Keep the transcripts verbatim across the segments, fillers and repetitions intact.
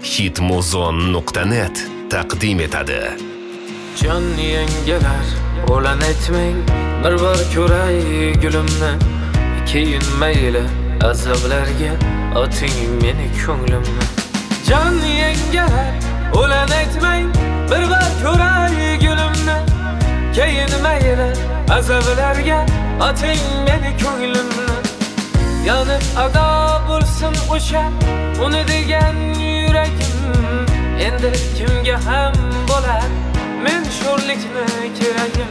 hitmuzon nuqta net taqdim etadi. Jon yengelar, o'lan aytmang, bir bor ko'ray gulimni. Keyin mayli azoblarga oting meni ko'nglimni. Jon yengelar, o'lan aytmang, bir bor ko'ray gulimni. Keyin mayli azoblarga oting meni ko'nglimni. Yonib ado bo'lsin o'sha uni degan yuragim. Endi kimga ham bo'lar men sho'rlikni keragim.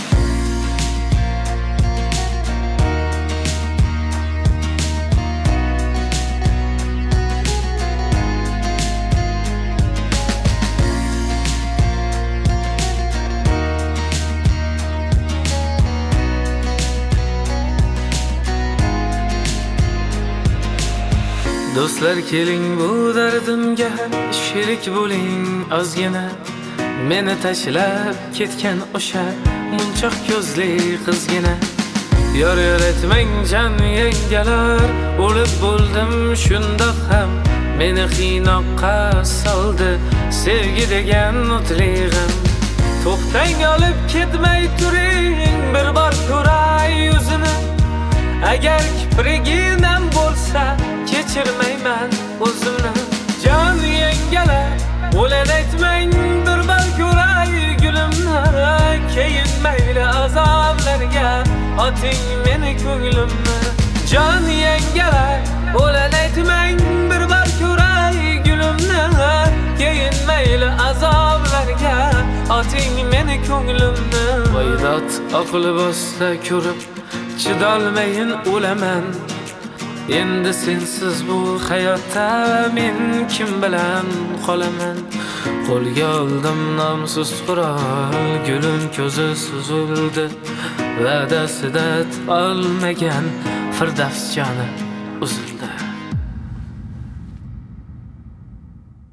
Do'stlar keling bu dardimga sherik bo'ling ozgina. Meni tashlab ketgan o'sha munchoq ko'zli qizgina. Yor yor etmang jon yengalar, o'lib bo'ldim shundoq ham. Meni qiynoqqa soldi sevgi degan o'tlig'im. To'xtang olib ketmay turing, bir bor ko'ray yuzini. Agar kipriginam bo'lsa kechirmayman o'zimni. Jon yengalar, o'lan aytmang, bir bor ko'ray gulimni. Keyin mayli azoblarga oting meni ko'nglimni. Jon yengalar, o'lan aytmang, bir bor ko'ray gulimni. Keyin mayli azoblarga oting meni ko'nglimni. Voydot oq libosda ko'rib chidolmayin o'laman. Endi sensiz bu hayotda men kim bilan qolaman? Qo'lga oldim nomsiz qurol, gulim ko'zi suzildi. Va'dasida olmagan Firdavs joni uzildi.